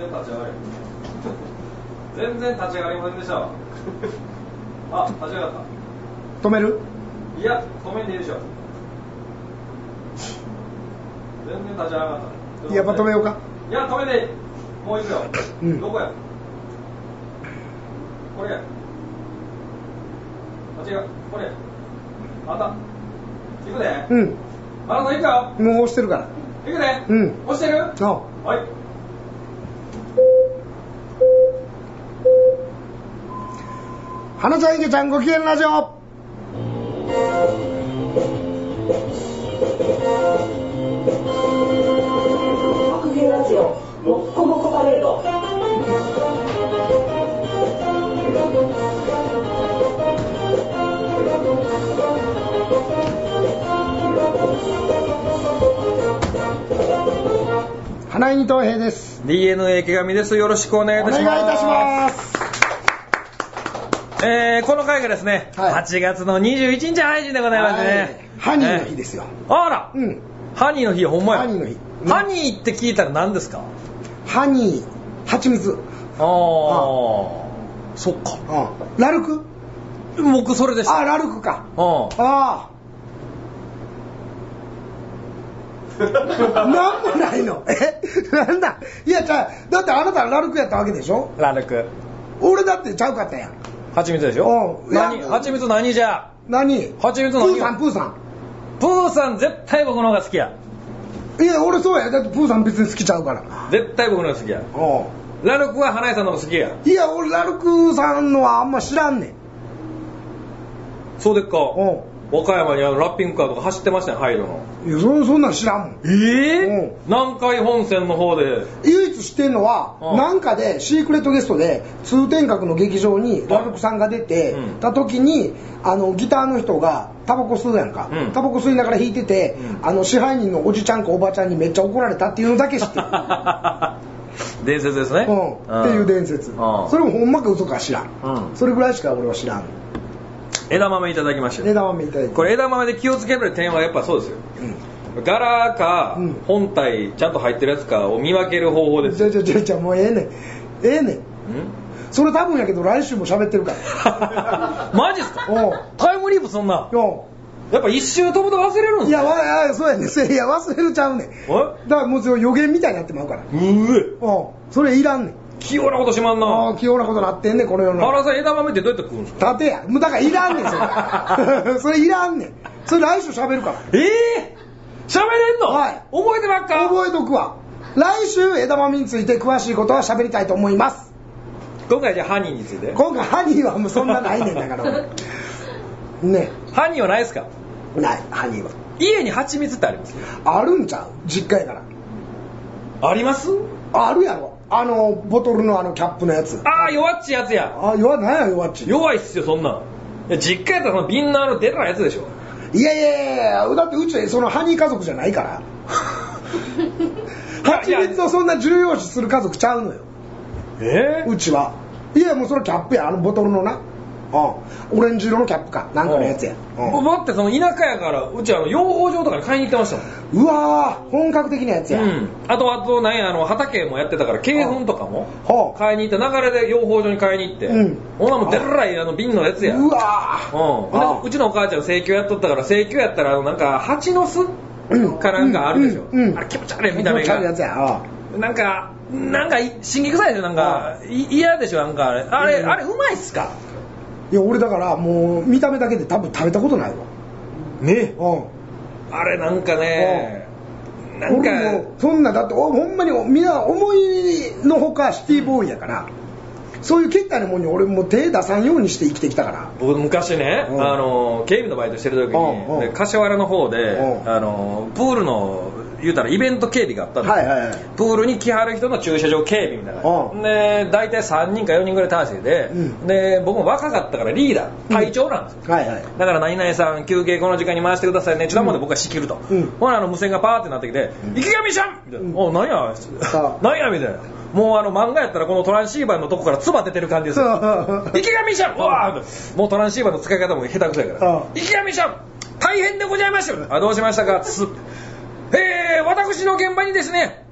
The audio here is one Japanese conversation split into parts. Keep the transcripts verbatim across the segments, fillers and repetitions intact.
然立ち上がれ全然立ち上がりませんでしたわあ、立ち上がった止める？ いや、止めんでいいでしょ全然立ち上がった。 やっぱ止めようか。 いや、止めていい。もう行くよ、うん、どこやこれやあ、違う、これやあんた行くで。 うん。 あなた行くよ。 もう押してるから。 行くで。 うん。 押してる。ああ。はい。 花ちゃん、池ちゃん、ご機嫌ラジオ。 ご機嫌ラジオ、もっこもこパレード。 花井東平です。 ディーエヌエー 池上です。よろしくお願いいたします。 お願いいたします。 えー、この回がですね、はい、はちがつのにじゅういちにち配信でございますね。 ハニーの日ですよ。 えー、あら、うん、ハニーの日、ほんまや。 ハニーの日、 ハニーって聞いたら何ですか？ ハニー、蜂蜜。 ああ、そっか。 あラルク？ 僕それでした。 あ、ラルクか。 ああなんもないの。え、なんだ。いや、じゃあだってあなたラルクやったわけでしょ。 ラルク。 俺だってちゃうかったやん。 蜂蜜でしょ。 うん。 何？蜂蜜何じゃ？ 何？ 蜂蜜何？ プーさん、プーさん。 プーさん絶対僕の方が好きや。 いや、俺そうや。だってプーさん別に好きちゃうから。 絶対僕の方が好きや。 うん。 ラルクは花井さんの方が好きや。 いや、俺ラルクさんのはあんま知らんねん。 そうでっか。 うん。 和歌山にあのラッピングカーとか走ってましたよ、ハイドの。 いや、そ, そんなん知らんもん。 えぇ、ー、南海本線の方で唯一知ってんのは、うん、なんかでシークレットゲストで通天閣の劇場にラルクさんが出て、うん、た時にあのギターの人がタバコ吸うやんか、うん、タバコ吸いながら弾いてて、うん、あの支配人のおじちゃんかおばちゃんにめっちゃ怒られたっていうのだけ知ってる伝説ですね、 うん、っていう伝説、うん、それもほんまか嘘か知らん、うん、それぐらいしか俺は知らん。 枝豆いただきました。 枝豆いただきました。 これ枝豆で気をつける点はやっぱそうですよ、うん、柄か本体ちゃんと入ってるやつかを見分ける方法です。 じゃじゃじゃじゃもうええねんええねんそれ多分やけど来週も喋ってるからマジっすか？タイムリープそんなやっぱ一周飛ぶと忘れるんですか？ いや、わそうやねん。いや忘れるちゃうねん。だからもう予言みたいになってまうから。うえうんそれいらんねん。 器用なことしまんな。 ああ、器用なことなってんねん、この世の。 原さん、枝豆ってどうやって食うんですか？ 縦や。もうだからいらんねん、それ。それいらんねん。それ来週喋るから。 ええー、喋れんの？ はい。 覚えてばっか？ 覚えとくわ。来週枝豆について詳しいことは喋りたいと思います。 今回じゃあハニーについて。 今回ハニーはもうそんなないねんだから。ね。 ハニーはないですか？ ない、ハニーは。 家に蜂蜜ってあります？ あるんちゃう？実家やから。 あります？ あるやろ。あのボトルのあのキャップのやつ。 ああ、弱っちやつや。 ああ、弱ないや弱っち。 弱いっすよそんなん。いや実家やったらその瓶のあの出たやつでしょ。 いやいやいや、だってうちそのハニー家族じゃないから。蜂蜜をそんな重要視する家族ちゃうのよ。 えー、 うちは。いやもうそのキャップや、あのボトルのな。ああオレンジ色のキャップかなんかのやつや。 だってその田舎やからうちあの養蜂場とかに買いに行ってましたもん。 うわー本格的なやつや、うん、 あとあと何やあの畑もやってたから鶏粉とかも買いに行って流れで養蜂場に買いに行って、うん、ほんなもんでっらいあの瓶のやつや。 うわー、うん、うちのお母ちゃん生協やっとったから生協やったらあのなんか蜂の巣かなんかあるでしょ、うんうんうん、あれ気持ち悪い見た目が気持ち悪いやつや。なんかなんか心気臭いでしょなんか嫌でしょなんかあれあれ、うん、あれうまいっすか？ いや俺だからもう見た目だけで多分食べたことないわね。 うんあれなんかねなんか俺もそんなだってほんまにみんな思いのほかシティボーイやから、うん、そういう結果のものに俺も手出さんようにして生きてきたから。 僕昔ね、うん、あの警備のバイトしてる時に、うん、柏原の方で、うん、あのプールの言うたらイベント警備があったんですよ、はいはいはい、プールに来はる人の駐車場警備みたいな、うん、で大体さんにんかよにんぐらい体制で、うん、で僕も若かったからリーダー隊長なんですよ、うんはいはい、だから何々さん休憩この時間に回してくださいねちょっともんで僕は仕切ると、うん、ほらあの無線がパーってなってきて、うん、池上ちゃんみたいな、うん、お何や何やみたいな、もうあの漫画やったらこのトランシーバーのとこから唾出てる感じですよ池上ちゃんうわーもうトランシーバーの使い方も下手くそやから池上ちゃん大変でございましたよ。あどうしましたかつえー、私の現場にですね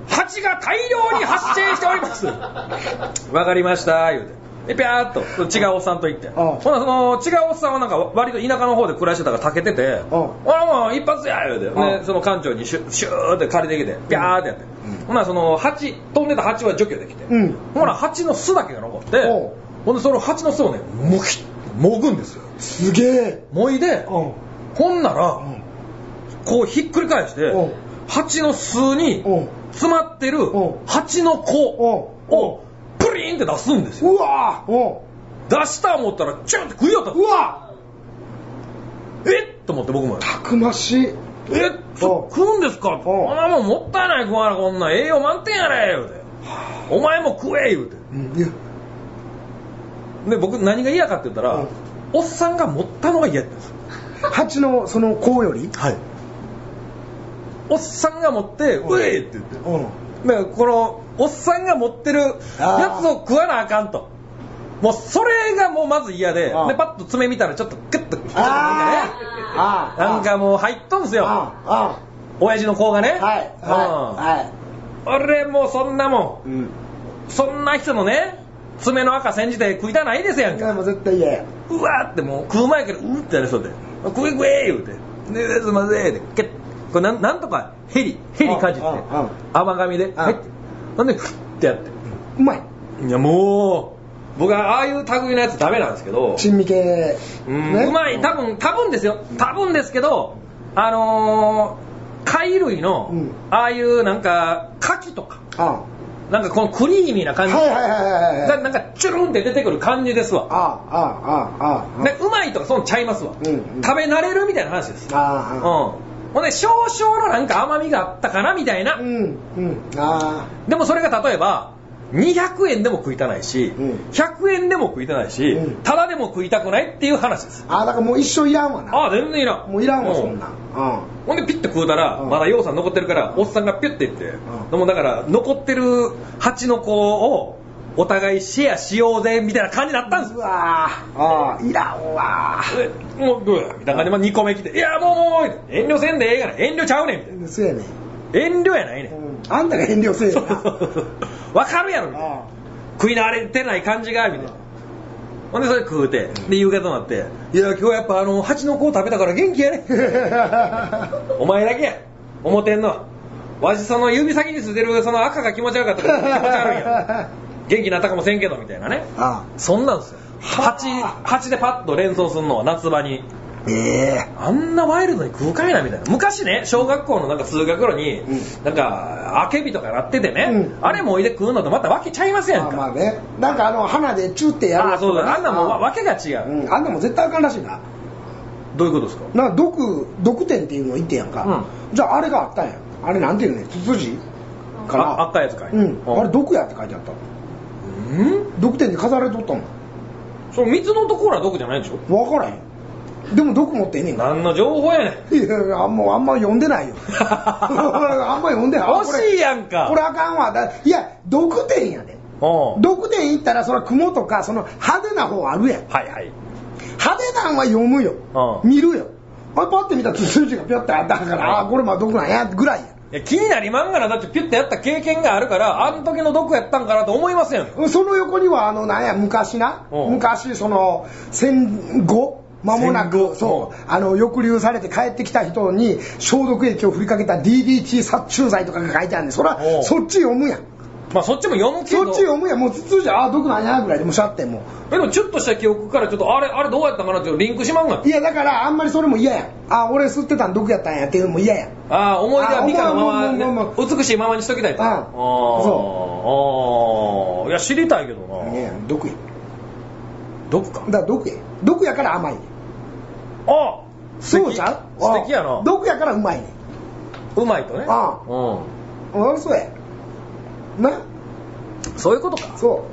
蜂が大量に発生しておりますわかりました言うてでピャーっと違うおっさんと言って、ほなその違うおっさんはなんか割と田舎の方で暮らしてたからたけてて、あもう一発や言うて、でその館長にシュッシューって借りてきてピャーってやって、ほなその蜂飛んでた蜂は除去できて、ほな蜂の巣だけが残って、ほんでその蜂の巣をねもきもぐんですよ。 すげえ。 もいで、ほんならこうひっくり返して蜂の巣に詰まってる蜂の子をプリーンって出すんですよ。 うわー出した思ったらチュンって食いよった。 うわえっと思って僕もたくましい。 え食うんですか。ああもうもったいない食わなこんな栄養満点やれ言うてお前も食え言うて、うん、で僕何が嫌かって言ったら、うん、おっさんが持ったのが嫌やったんです。 蜂のその子より、 はい、おっさんが持ってうえーって言って、うん、だからこのおっさんが持ってるやつを食わなあかんと、もうそれがもうまず嫌で、でパッと爪見たらちょっとクッとなんかね、なんかもう入っとんすよ、親父の子がね。はいはい、俺もうそんなもん、うん、そんな人のね爪の赤煎じて食いたないですやんか。 もう絶対嫌や。 うわーってもう食う前からうんってやる人で食え食え言うてですまぜーでケッこれ な, なんとかヘリヘリかじって甘噛みで入ってなんでフッてやってうまい。 いやもう僕はああいう類のやつダメなんですけど、 珍味系、 うん、ね、うまい多分多分ですよ多分ですけど、あのー、貝類の、うん、ああいうなんか牡蠣とか、ああなんかこのクリーミーな感じがなんかチュルンって出てくる感じですわ。ああああああでうまいとかそんちゃいますわ、うんうん、食べ慣れるみたいな話です。ああ、うん、ほんで少々のなんか甘みがあったかなみたいな、うんうん、あでもそれが例えばにひゃくえんでも食いたないし、うん、ひゃくえんでも食いたないし、うん、ただでも食いたくないっていう話です。 ああだからもう一生いらんわな。 ああ全然いらん。 もういらんわ、うん、そんな、うん、 ほんでピッて食うたら、うん、まだ養蚕残ってるからおっさんがピュッていって、うん、でもだから残ってる蜂の子をお互いシェアしようぜみたいな感じになったんです。 うわあいらんわもうどうやみたいな感じでにこめ来て、いやもうもう遠慮せんでええがな、遠慮ちゃうねんみたいな。 そうやねん、 遠慮やないねん、うん、 あんたが遠慮せえよなわかるやろみたいな、食い慣れてない感じがみたいな。ほんでそれ食うてで夕方になって、いや今日やっぱあの蜂の子を食べたから元気やねお前だけや思ってんのはわしその指先についてるその赤が気持ち悪かったから気持ち悪いや元気になったかもせんけどみたいなね。ああそんなんですよ。蜂蜂でパッと連想するのは夏場に、えー、あんなワイルドに食うかいなみたいな。昔ね小学校のなんか通学路に、うん、なんかあけびとかなっててね、うん、あれもおいで食うのとまたわけちゃいますやんか。 まあまあね、なんかあの鼻でチューってやるやつとか、ね、 あそうだ、あんなもんわけが違う、 うん、あんなもん絶対あかんらしいな。 どういうことですか。 なんか毒毒店っていうの言ってやんか、うん、じゃああれがあったんや。あれなんていうのね、ツツジかな、 あったやつかい、 うん、あれ毒やって書いてあった。うん毒店に飾られとったもん。 その水のところは毒じゃないでしょ。 分からへん。でも毒持ってんねん。 何の情報やねん。 いやあんまあんま読んでないよあんま読んでない。 欲しいやんか。 これあかんわ。だいや毒店やで。毒店行ったらそれは雲とかその派手な方あるやん。はいはい。派手なんは読むよ、見るよ。あれパッて見たらツツジがピョッてあったから、ああこれまあ毒なんやぐらいや。 いや気になりまんがな。だってピュッてやった経験があるからあの時の毒やったんかなと思いますやん。 その横にはあのなんや昔な、昔その戦後間もなくそうあの抑留されて帰ってきた人に消毒液を振りかけた ディーディーティー 殺虫剤とかが書いてあるんで、そらそっち読むやん。 まあそっちも読むけどそっち読むやん。もう普通じゃあ毒なんやぐらいでもしゃってもでもちょっとした記憶からちょっとあれあれどうやったかなってリンクしまんが。 いやだからあんまりそれも嫌やん。あ俺吸ってたん毒やったんやっていうのも嫌やん。 ああ思い出は美化のまま、ね、美しいままにしときたいと。ああそう。ああいや知りたいけどな。 いや毒や毒か。 だから毒や毒やから甘いねん。 ああそうじゃん。 素敵やな。 毒やからうまいねん。 うまいとね。ああうん。そうやな。 そういうことか。 そう、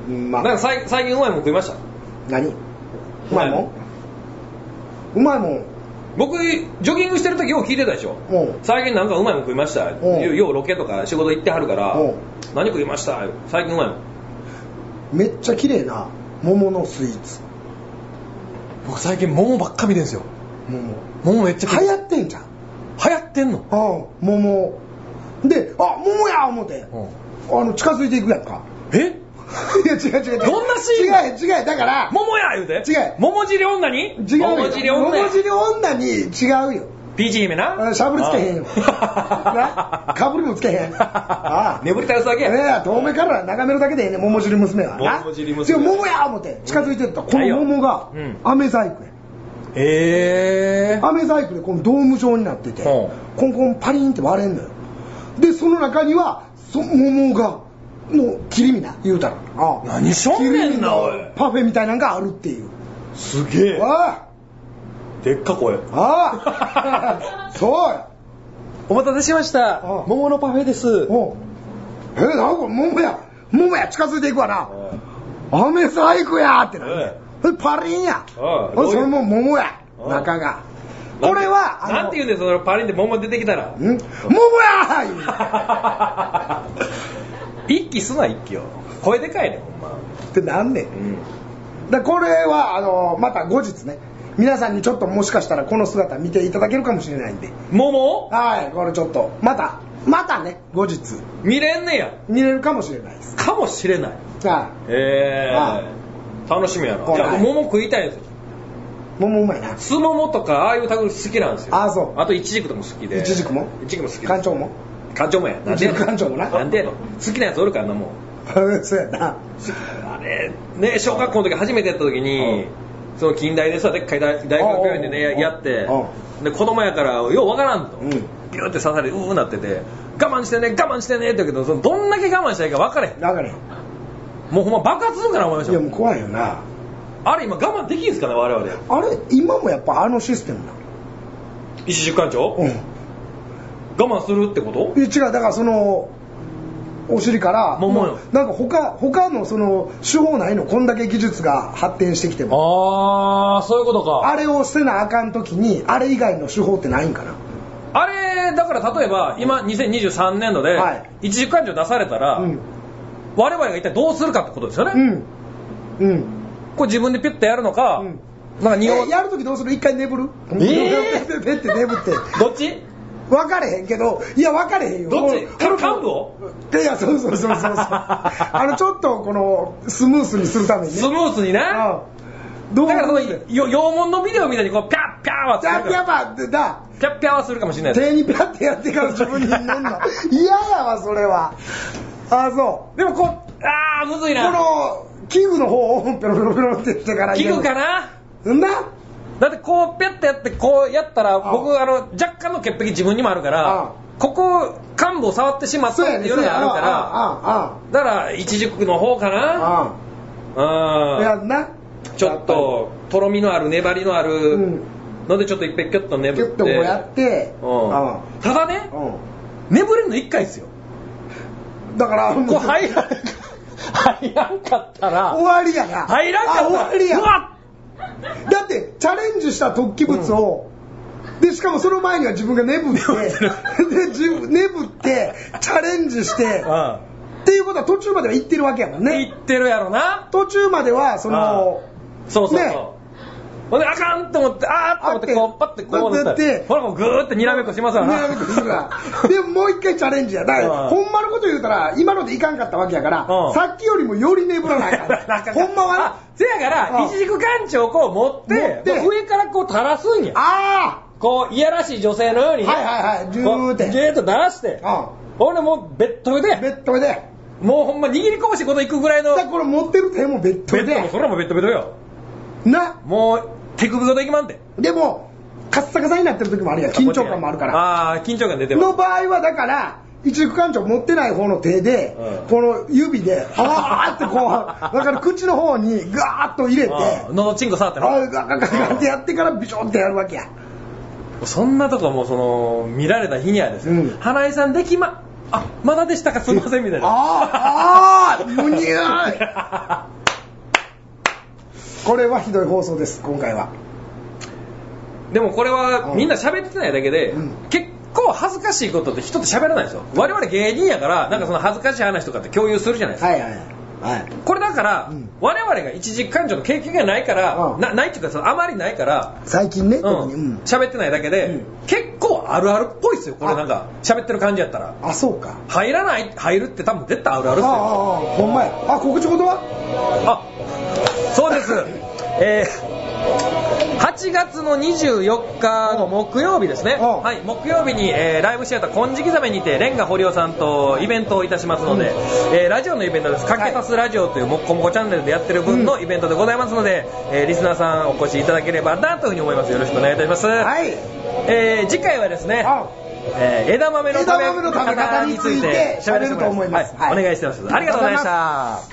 まあ、なんか最最近うまいもん食いました。 何うまいもんうまいもん僕ジョギングしてる時よう聞いてたでしょ。最近なんかうまいもん食いました。ようロケとか仕事行ってはるから何食いました最近うまいもん。 めっちゃ綺麗な桃のスイーツ。 僕最近桃ばっか見てんすよ。桃桃めっちゃ流行ってんじゃん。 流行ってんの。 ああ桃で、あ、桃や思って、うん、あの近づいていくやんか。 えいや違う違う違う。 どんなシーン？ 違う違う、だから桃や言うて。 違う。 桃尻女に？ 違うよ。 桃尻女。 桃尻女に違うよ。 ピーチ姫な。 しゃぶりつけへんよ。な、かぶりもつけへん。ああ。眠りたるだけや。 ねえ、遠目から眺めるだけでええね、桃尻娘は。 桃尻娘。 桃や思って近づいてった、うん、この桃が、うん、飴細工や。 へー。 飴細工でこのドーム状になってて、うん、コンコンパリンって割れんのよ。で、その中には、そ桃が、の切り身な、言うたら。ああ、何しょんねんな、おい。 パフェみたいなのがあるっていう。 すげえ。 ああ。 でっか声。 ああ。そうや。 お待たせしました。桃のパフェです。 おえー、なんか桃や。桃や、近づいていくわな。飴細工やってなる。パリンや。それも桃や。中が。これは、 なんて言うんですか、パリンで桃出てきたら。 ん桃や一気すな、一気を。声でかいね、ほんま。 ってなんねん。うん、だこれは、あの、また後日ね、皆さんにちょっともしかしたらこの姿見ていただけるかもしれないんで。 桃？ はい、これちょっと、また、またね、後日。 見れんねや。 見れるかもしれないです。 かもしれない。 はい。 えー。はい、楽しみやな。いや、桃食いたいんですよ。 桃うまいな。 酢桃とか、ああいう類好きなんですよ。 ああ、そう。 あと、イチジクとも好きで。 イチジクもイチジクも好き。 干潮も干潮もや。 なんで干潮もな。 なんでやの好きなやつおるからな、もう。そうやな。 あれ、ね、小学校の時初めてやった時に、その近代でさ、でっかい大学病院でね、やって、で、子供やから、ようわからんと。ビューって刺されて、うーなってて、我慢してね、我慢してねって言うけど、そのどんだけ我慢したらいいか分かれへん。 分かれへん。 もうほんま爆発するから思いましょう。 いや、もう怖いよな。 あれ今我慢できんすかね、我々。 あれ今もやっぱあのシステムなの？ 石宿館長？うん。我慢するってこと？ いや違う、だからそのお尻からもうもうなんか他他のその手法ないの？こんだけ技術が発展してきても。ああ、そういうことか。 あれをせなあかん時にあれ以外の手法ってないんかな？ あれだから例えば今にせんにじゅうさんねんどで一軸勘定出されたら、うん、我々が一体どうするかってことですよね。うん。うん。これ自分でピュッとやるのか、うん、なんか匂い、 えー、やるときどうする？一回眠る？ えー、 ペッペッって眠って。 どっち？ 分かれへんけど、いや分かれへんよ。 どっち？幹部を？ いや、そうそうそうそうそう。あのちょっとこのスムースにするためにね。 スムースにな。どうだからそのよ洋物のビデオみたいにこうピャッピャーはするから。 ピャッピャーってだ。 ピャッピャーはするかもしれない。 手にピャッてやってから自分に飲んだ。嫌やわそれは。あ、そう。 でもこうあーむずいな。 この器具の方をペロペロペロってしてから。 器具かな。 んだ。 だってこうピャッてやってこうやったら僕あの若干の潔癖自分にもあるから。ここ幹部を触ってしまったっていうのがあるから、だから一軸の方かな。 ああ。やんな。 ちょっととろみのある粘りのあるのでちょっと一回キュッと眠って。 キュッとこうやって。 ただね、眠れるの一回ですよ。 だからこう入らん入らんかったら終わりやな。 入らんかったら終わりや。だってチャレンジした突起物を。でしかもその前には自分が眠ってで自分眠ってチャレンジしてっていうことは途中までは行ってるわけやもんね。 行ってるやろな。 途中まではそのそうそうそう、ね、ほんであかんと思ってあーっと思ってこうパッてこうなってほらもうグーってにらめっこしますわな。 にらめっこするわ。でももう一回チャレンジや。だからほんまのこと言うたら今のでいかんかったわけやからさっきよりもより眠らないからほんまはな。 せやから一軸艦長をこう持って上からこう垂らすんや。 ああこういやらしい女性のようにね、 はいはいはい、ジューってギューッと出して、うん、ほんでもうベッドでベッドでもうほんま握り拳こといくぐらいの。 だこれ持ってる手もベッドで。 ベッドもそれもベッドベッドよ。 な。 もう手首ごといきまんで。 でもカッサカサになってる時もあるやん。緊張感もあるから。 ああ緊張感出てます。 の場合はだから一軸艦長持ってない方の手で、うん、この指であーってこうだから口の方にガーッと入れて喉チンコ触ってのあーガガガガってやってからビションってやるわけや。 そんなとこもその見られた日にはですよ、うん、花井さんできまあまだでしたかすいませんみたいな。 ああむにゃい。これはひどい放送です今回は。 でもこれはみんな喋ってないだけで、うん、結構恥ずかしいことって人って喋らないですよ。我々芸人やからなんかその恥ずかしい話とかって共有するじゃないですか。 はいはいはいはい、 これだから、うん、我々が一軸艦長の経験がないから、うん、なないっていうかそのあまりないから最近ね、 うん、喋ってないだけで、うん、結構構あるあるっぽいですよこれ。なんか喋ってる感じやったら。 あ、そうか。 入らない入るって多分絶対あるあるっすよ。 ああ、ほんまや。あ、告知事は？ あ、そうです。えーはちがつのにじゅうよっかの木曜日ですね。はい、木曜日に、えー、ライブシアター金色ざめにてレンガ堀尾さんとイベントをいたしますので、うんえー、ラジオのイベントです。かけたすラジオというもっこもこチャンネルでやってる分のイベントでございますので、うんえー、リスナーさんお越しいただければなというふうに思います。よろしくお願いいたします。はい。えー、次回はですね、えー、枝豆の食べ方について喋らせてもらいます。はい、お願いしてます。ありがとうございました。